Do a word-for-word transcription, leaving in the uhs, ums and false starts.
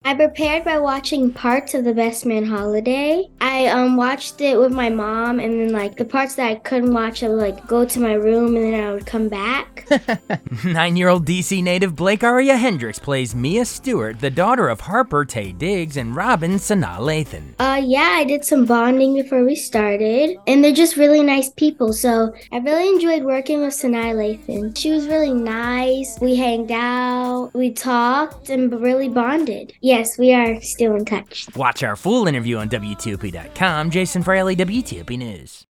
I prepared by watching parts of The Best Man Holiday. I um watched it with my mom, and then like the parts that I couldn't watch, I would like go to my room, and then I would come back. Nine-year-old D C native Blake Aria Hendricks plays Mia Stewart, the daughter of Harper Tay Diggs and Robin Sanaa Lathan. Uh, yeah, I did some bonding before we started, and they're just really nice people, so I really enjoyed working with Sanaa Lathan. She was really nice. We hanged out, we talked, and really bonded. Yes, we are still in touch. Watch our full interview on W T O P dot com. Jason Fraley, W T O P News.